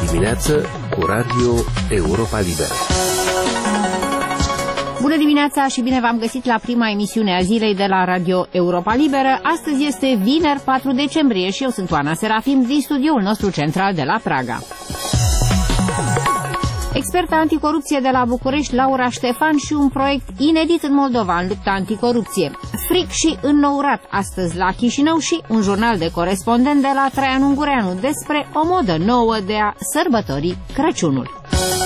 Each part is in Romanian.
dimineață cu Radio Europa Liberă. Bună dimineața și bine v-am găsit la prima emisiune a zilei de la Radio Europa Liberă. Astăzi este vineri 4 decembrie și eu sunt Oana Serafim din studioul nostru central de la Praga. Experta anticorupție de la București, Laura Ștefan, și un proiect inedit în Moldova în lupta anticorupție. Fric și înnourat astăzi la Chișinău și un jurnal de corespondent de la Traian Ungureanu despre o modă nouă de a sărbători Crăciunul.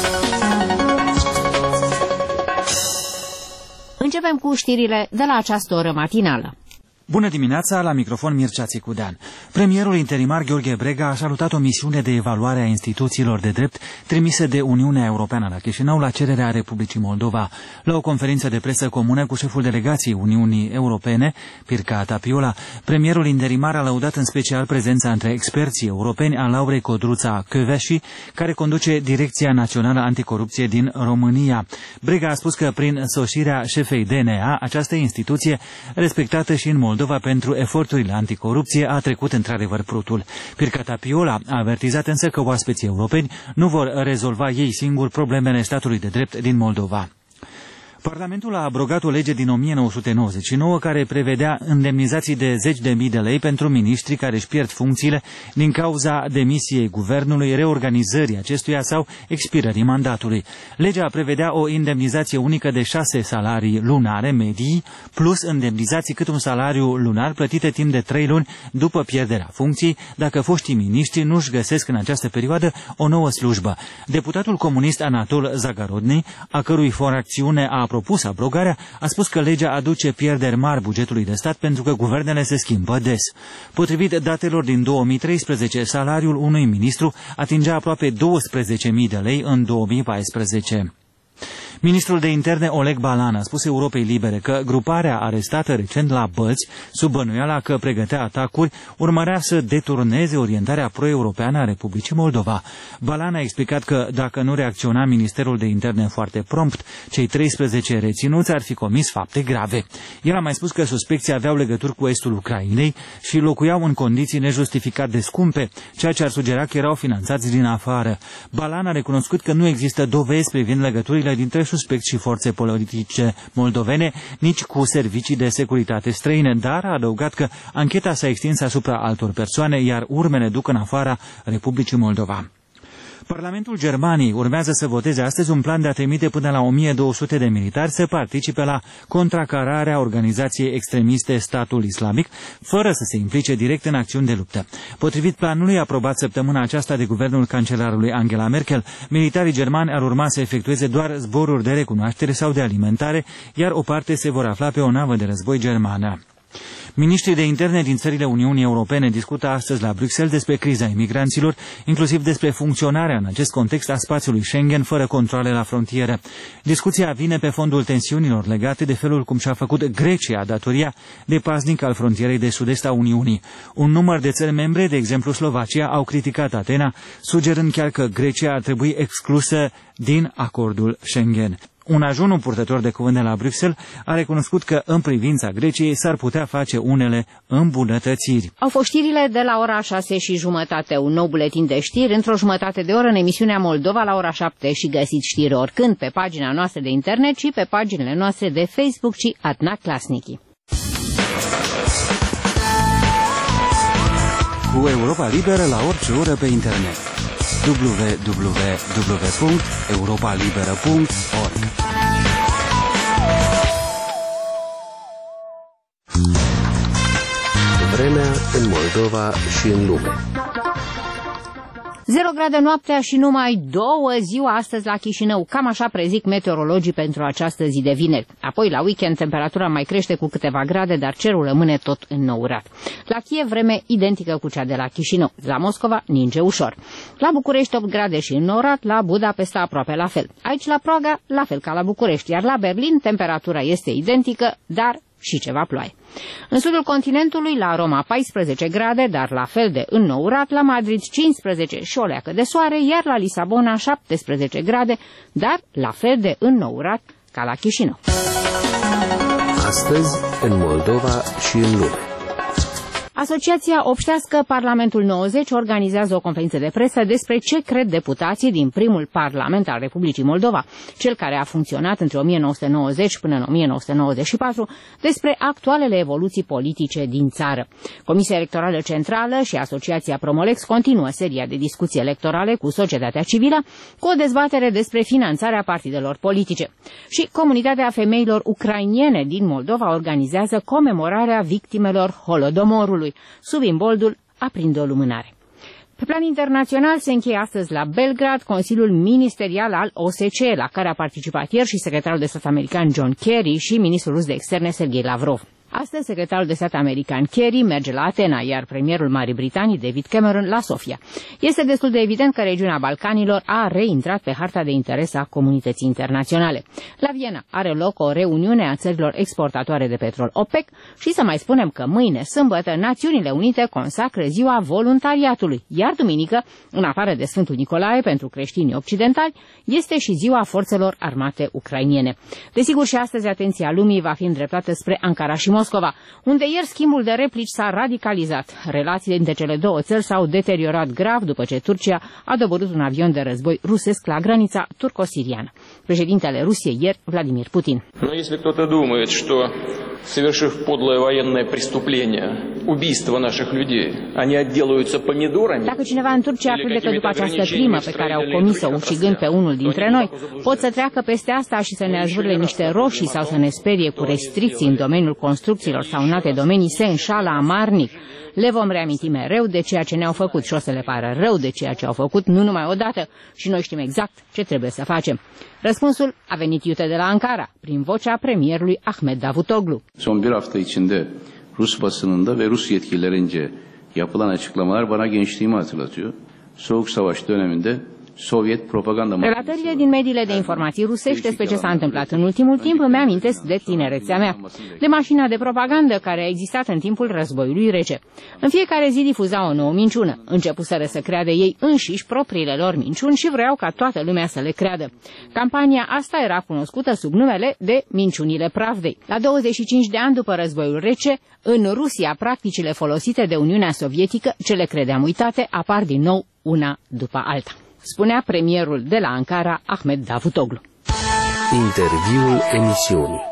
Începem cu știrile de la această oră matinală. Bună dimineața, la microfon Mircea Țicudean. Premierul interimar Gheorghe Brega a salutat o misiune de evaluare a instituțiilor de drept trimise de Uniunea Europeană la Chișinău la cererea Republicii Moldova. La o conferință de presă comună cu șeful delegației Uniunii Europene, Pirca Tapiola, premierul interimar a lăudat în special prezența între experții europeni a Laurei Codruța Căveși, care conduce Direcția Națională Anticorupție din România. Brega a spus că prin sosirea șefei DNA, această instituție, respectată și în Moldova pentru eforturile anticorupție, a trecut într-adevăr prutul. Pirca Tapiola a avertizat însă că oaspeții europeni nu vor rezolva ei singuri problemele statului de drept din Moldova. Parlamentul a abrogat o lege din 1999 care prevedea indemnizații de 10.000 de lei pentru miniștri care își pierd funcțiile din cauza demisiei guvernului, reorganizării acestuia sau expirării mandatului. Legea prevedea o indemnizație unică de 6 salarii lunare medii, plus indemnizații cât un salariu lunar plătite timp de 3 luni după pierderea funcției, dacă foștii miniștri nu își găsesc în această perioadă o nouă slujbă. Deputatul comunist Anatol Zagarodny, a cărui fracțiune a propus abrogarea, a spus că legea aduce pierderi mari bugetului de stat pentru că guvernele se schimbă des. Potrivit datelor din 2013, salariul unui ministru atingea aproape 12.000 de lei în 2014. Ministrul de Interne Oleg Balan a spus Europei Libere că gruparea arestată recent la Bălți, sub bănuiala că pregătea atacuri, urmărea să deturneze orientarea pro-europeană a Republicii Moldova. Balan a explicat că dacă nu reacționa Ministerul de Interne foarte prompt, cei 13 reținuți ar fi comis fapte grave. El a mai spus că suspecții aveau legături cu estul Ucrainei și locuiau în condiții nejustificat de scumpe, ceea ce ar sugera că erau finanțați din afară. Balan a recunoscut că nu există dovezi privind legăturile dintre suspecți și forțe politice moldovene, nici cu servicii de securitate străine, dar a adăugat că ancheta s-a extins asupra altor persoane, iar urmele duc în afara Republicii Moldova. Parlamentul Germaniei urmează să voteze astăzi un plan de a trimite până la 1200 de militari să participe la contracararea organizației extremiste Statul Islamic, fără să se implice direct în acțiuni de luptă. Potrivit planului aprobat săptămâna aceasta de guvernul cancelarului Angela Merkel, militarii germani ar urma să efectueze doar zboruri de recunoaștere sau de alimentare, iar o parte se vor afla pe o navă de război germană. Ministrii de interne din țările Uniunii Europene discută astăzi la Bruxelles despre criza imigranților, inclusiv despre funcționarea în acest context a spațiului Schengen fără controale la frontieră. Discuția vine pe fondul tensiunilor legate de felul cum și-a făcut Grecia datoria de paznic al frontierei de sud-est a Uniunii. Un număr de țări membre, de exemplu Slovacia, au criticat Atena, sugerând chiar că Grecia ar trebui exclusă din acordul Schengen. Un ajun, un purtător de cuvânt de la Bruxelles, a recunoscut că în privința Greciei s-ar putea face unele îmbunătățiri. Au fost știrile de la ora 6:30, un nou buletin de știri, într-o jumătate de oră în emisiunea Moldova la ora 7 și găsiți știri oricând pe pagina noastră de internet și pe paginile noastre de Facebook și Adna Klasnici. Cu Europa Liberă la orice oră pe internet. www.europalibera.org. Vremea în Moldova și în lume. 0 grade noaptea și numai 2 ziua astăzi la Chișinău. Cam așa prezic meteorologii pentru această zi de vineri. Apoi, la weekend, temperatura mai crește cu câteva grade, dar cerul rămâne tot înnourat. La Kiev, vreme identică cu cea de la Chișinău. La Moscova, ninge ușor. La București, 8 grade și înnourat, la Budapesta aproape la fel. Aici, la Praga, la fel ca la București, iar la Berlin, temperatura este identică, dar și ceva ploaie. În sudul continentului, la Roma 14 grade, dar la fel de înnourat, la Madrid 15 și o leacă de soare, iar la Lisabona 17 grade, dar la fel de înnourat ca la Chișinău. Astăzi, în Moldova și în lume. Asociația Obștească Parlamentul 90 organizează o conferință de presă despre ce cred deputații din primul Parlament al Republicii Moldova, cel care a funcționat între 1990 până în 1994, despre actualele evoluții politice din țară. Comisia Electorală Centrală și Asociația Promolex continuă seria de discuții electorale cu societatea civilă, cu o dezbatere despre finanțarea partidelor politice. Și comunitatea femeilor ucrainene din Moldova organizează comemorarea victimelor Holodomorului, sub imboldul Aprinde o lumânare. Pe plan internațional se încheie astăzi la Belgrad Consiliul Ministerial al OSCE, la care a participat ieri și secretarul de stat american John Kerry și ministrul rus de externe Sergei Lavrov. Astăzi, secretarul de stat american Kerry merge la Atena, iar premierul Marii Britanii, David Cameron, la Sofia. Este destul de evident că regiunea Balcanilor a reintrat pe harta de interes a comunității internaționale. La Viena are loc o reuniune a țărilor exportatoare de petrol OPEC și să mai spunem că mâine, sâmbătă, Națiunile Unite consacră ziua voluntariatului, iar duminică, în afară de Sfântul Nicolae pentru creștinii occidentali, este și ziua forțelor armate ucrainiene. Desigur, și astăzi atenția lumii va fi îndreptată spre Ankara și Moscova, unde ieri schimbul de replici s-a radicalizat. Relațiile între cele două țări s-au deteriorat grav după ce Turcia a doborât un avion de război rusesc la granița turco-siriană. Președintele Rusiei ieri, Vladimir Putin. Но если кто-то думает, что, совершив подлое военное преступление, убийство наших людей, они отделаются помидорами. Dacă cineva în Turcia crede că după această crimă pe care au comis-o ucigând pe unul dintre noi, pot să treacă peste asta și să ne azvârle niște roșii sau să ne sperie cu restricții în domeniul construcțiilor sau în alte domenii, se înșală amarnic. Le vom reaminti mereu de ceea ce ne-au făcut și o să le pară rău de ceea ce au făcut, nu numai odată, și noi știm exact ce trebuie să facem. Răspunsul a venit iute de la Ankara, prin vocea premierului Ahmet Davutoglu. Son bir hafta içinde Rus basınında ve Rus yetkililerince yapılan açıklamalar bana gençliğimi hatırlatıyor. Soğuk Savaş döneminde Soviet propaganda. Relatările din mediile de informații rusești despre ce s-a întâmplat în ultimul timp îmi amintesc de tinerețea mea, de mașina de propagandă care a existat în timpul războiului rece. În fiecare zi difuza o nouă minciună. Începuseră să creadă ei înșiși propriile lor minciuni și vreau ca toată lumea să le creadă. Campania asta era cunoscută sub numele de minciunile Pravdei. La 25 de ani după războiul rece, în Rusia, practicile folosite de Uniunea Sovietică, ce le credeam uitate, apar din nou una după alta, spunea premierul de la Ankara, Ahmet Davutoglu. Interviul emisiunii.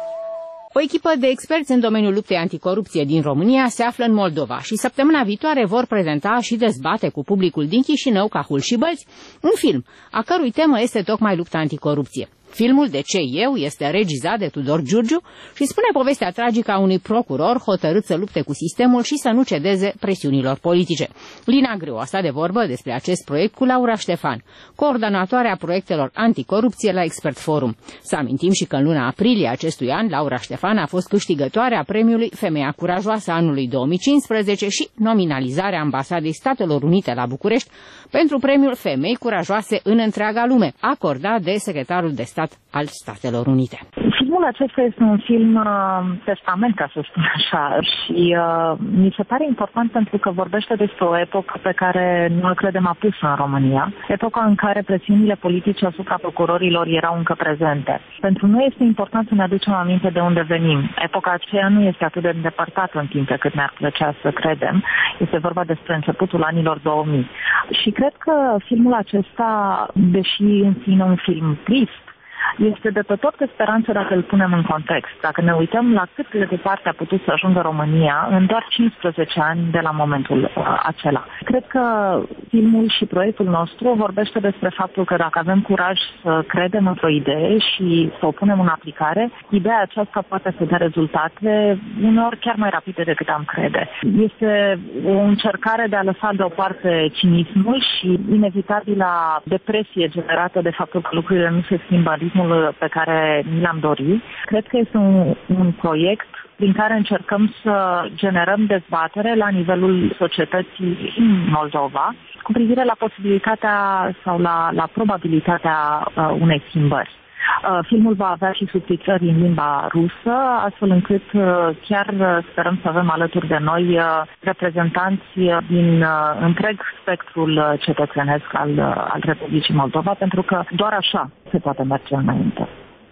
O echipă de experți în domeniul luptei anticorupție din România se află în Moldova și săptămâna viitoare vor prezenta și dezbate cu publicul din Chișinău, Cahul și Bălți un film, a cărui temă este tocmai lupta anticorupție. Filmul De ce eu este regizat de Tudor Giurgiu și spune povestea tragică a unui procuror hotărât să lupte cu sistemul și să nu cedeze presiunilor politice. Lina Greu a stat de vorbă despre acest proiect cu Laura Ștefan, coordonatoarea proiectelor anticorupție la Expert Forum. Să amintim și că în luna aprilie acestui an, Laura Ștefan a fost câștigătoarea premiului Femeia Curajoasă anului 2015 și nominalizarea Ambasadei Statelor Unite la București pentru premiul Femei Curajoase în întreaga lume, acordat de secretarul de stat al Statelor Unite. Filmul acesta este un film testament, ca să spun așa, și mi se pare important pentru că vorbește despre o epocă pe care noi credem apusă în România, epoca în care presiunile politice asupra procurorilor erau încă prezente. Pentru noi este important să ne aducem aminte de unde venim. Epoca aceea nu este atât de îndepărtată în timp pe cât ne-ar plăcea să credem. Este vorba despre începutul anilor 2000. Și cred că filmul acesta, deși în sine un film trist, este de pe tot de speranță dacă îl punem în context. Dacă ne uităm la cât de departe a putut să ajungă România în doar 15 ani de la momentul acela. Cred că filmul și proiectul nostru vorbește despre faptul că dacă avem curaj să credem într-o idee și să o punem în aplicare, ideea aceasta poate să dea rezultate uneori chiar mai rapide decât am crede. Este o încercare de a lăsa deoparte cinismul și inevitabila depresie generată de faptul că lucrurile nu se schimbă în ritmul pe care ni l-am dorit. Cred că este un proiect prin care încercăm să generăm dezbatere la nivelul societății în Moldova cu privire la posibilitatea sau la probabilitatea unei schimbări. Filmul va avea și subtitrări în limba rusă, astfel încât chiar sperăm să avem alături de noi reprezentanți din întreg spectrul cetățenesc al Republicii Moldova, pentru că doar așa se poate merge înainte.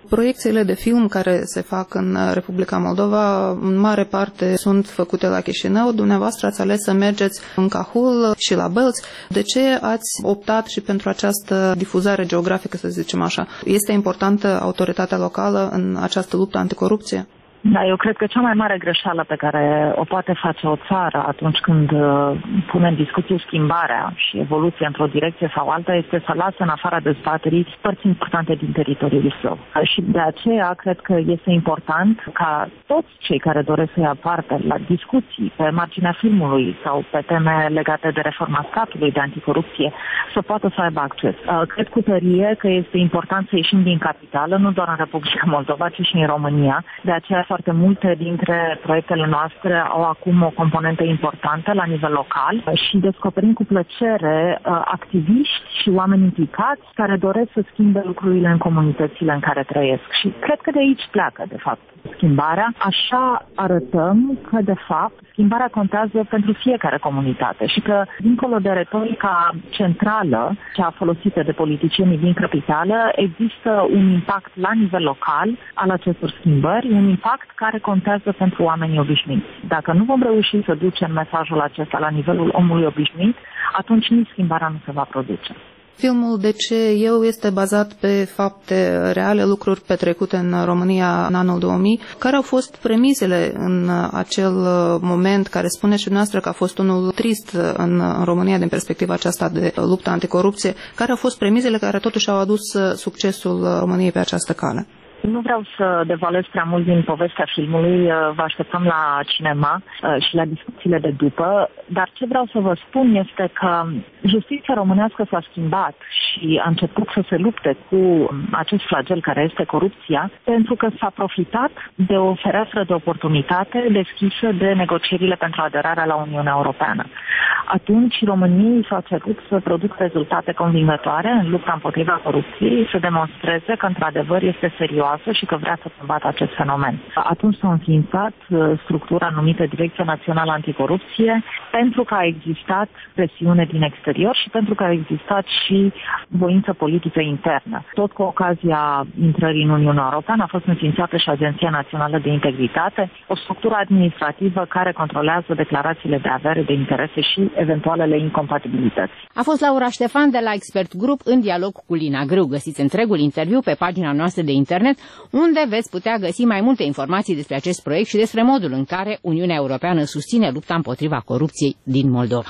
Proiecțiile de film care se fac în Republica Moldova, în mare parte, sunt făcute la Chișinău. Dumneavoastră ați ales să mergeți în Cahul și la Bălți. De ce ați optat și pentru această difuzare geografică, să zicem așa? Este importantă autoritatea locală în această luptă anticorupție? Da, eu cred că cea mai mare greșeală pe care o poate face o țară atunci când pune în discuție schimbarea și evoluția într-o direcție sau alta este să lasă în afara dezbaterii părți importante din teritoriul său. Și de aceea cred că este important ca toți cei care doresc să ia parte la discuții pe marginea filmului sau pe teme legate de reforma statului, de anticorupție, să poată să aibă acces. Cred cu tărie că este important să ieșim din capitală, nu doar în Republica Moldova, ci și în România. De aceea foarte multe dintre proiectele noastre au acum o componentă importantă la nivel local și descoperim cu plăcere activiști și oameni implicați care doresc să schimbe lucrurile în comunitățile în care trăiesc. Și cred că de aici pleacă, de fapt, schimbarea. Așa arătăm că, de fapt, schimbarea contează pentru fiecare comunitate și că, dincolo de retorica centrală, cea folosită de politicienii din capitală, există un impact la nivel local al acestor schimbări, un impact care contează pentru oamenii obișnuiți. Dacă nu vom reuși să ducem mesajul acesta la nivelul omului obișnuit, atunci nici schimbarea nu se va produce. Filmul De ce eu este bazat pe fapte reale, lucruri petrecute în România în anul 2000. Care au fost premisele în acel moment, care spuneți și dumneavoastră că a fost unul trist în România din perspectiva aceasta de luptă anticorupție? Care au fost premisele care totuși au adus succesul României pe această cale? Nu vreau să devalez prea mult din povestea filmului, vă așteptăm la cinema și la discuțiile de după, dar ce vreau să vă spun este că justiția românească s-a schimbat și a început să se lupte cu acest flagel care este corupția, pentru că s-a profitat de o fereastră de oportunitate deschisă de negocierile pentru aderarea la Uniunea Europeană. Atunci României s-a cerut să producă rezultate convingătoare în lupta împotriva corupției, să demonstreze că într-adevăr este serioasă și că vrea să combată acest fenomen. Atunci s-a înființat structura numită Direcția Națională Anticorupție, pentru că a existat presiune din exterior și pentru că a existat și voință politică internă. Tot cu ocazia intrării în Uniunea Europeană a fost înființată și Agenția Națională de Integritate, o structură administrativă care controlează declarațiile de avere, de interese și eventualele incompatibilități. A fost Laura Ștefan de la Expert Group în dialog cu Lina Grâu. Găsiți întregul interviu pe pagina noastră de internet, unde veți putea găsi mai multe informații despre acest proiect și despre modul în care Uniunea Europeană susține lupta împotriva corupției din Moldova.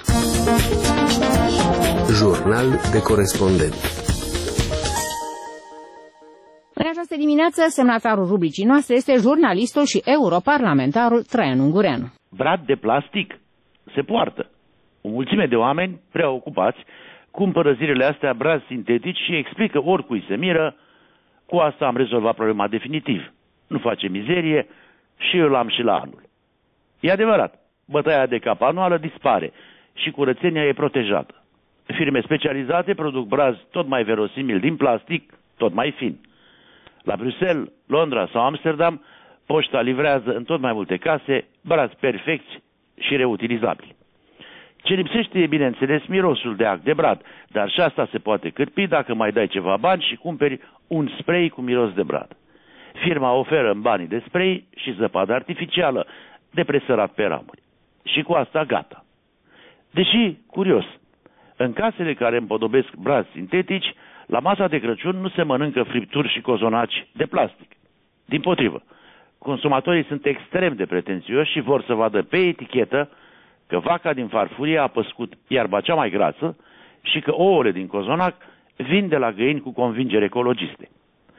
Jurnal de corespondent. În această dimineață, semnatarul rubricii noastre este jurnalistul și europarlamentarul Traian Ungureanu. Brad de plastic se poartă. O mulțime de oameni preocupați cumpără zilele astea brazi sintetici și explică oricui se miră: cu asta am rezolvat problema definitiv. Nu face mizerie și eu l-am și la anul. E adevărat, bătaia de cap anuală dispare și curățenia e protejată. Firme specializate produc brazi tot mai verosimil din plastic, tot mai fin. La Bruxelles, Londra sau Amsterdam, poșta livrează în tot mai multe case brazi perfecți și reutilizabili. Ce lipsește e, bineînțeles, mirosul de ac de brad, dar și asta se poate cârpi dacă mai dai ceva bani și cumperi un spray cu miros de brad. Firma oferă în banii de spray și zăpadă artificială de presărat pe ramuri. Și cu asta gata. Deși, curios, în casele care împodobesc brazi sintetici, la masa de Crăciun nu se mănâncă fripturi și cozonaci de plastic. Dimpotrivă, consumatorii sunt extrem de pretențioși și vor să vadă pe etichetă că vaca din farfurie a păscut iarba cea mai grasă și că ouăle din cozonac vin de la găini cu convingeri ecologiste.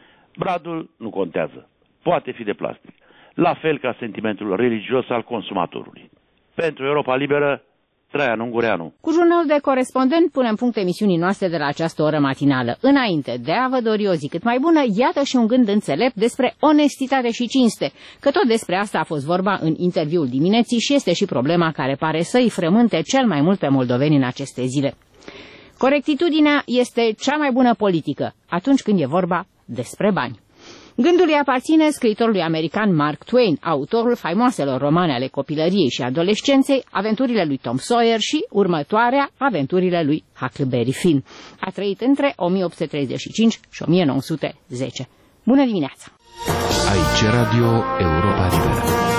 Bradul nu contează. Poate fi de plastic. La fel ca sentimentul religios al consumatorului. Pentru Europa Liberă, Traian Ungureanu. Cu jurnalul de corespondent punem punct emisiunii noastre de la această oră matinală. Înainte de a vă dori o zi cât mai bună, iată și un gând înțelept despre onestitate și cinste, că tot despre asta a fost vorba în interviul dimineții și este și problema care pare să îi frământe cel mai mult pe moldoveni în aceste zile. Corectitudinea este cea mai bună politică atunci când e vorba despre bani. Gândul îi aparține scriitorului american Mark Twain, autorul faimoaselor romane ale copilăriei și adolescenței, Aventurile lui Tom Sawyer și următoarea, Aventurile lui Huckleberry Finn. A trăit între 1835 și 1910. Bună dimineața! Aici Radio Europa Liberă.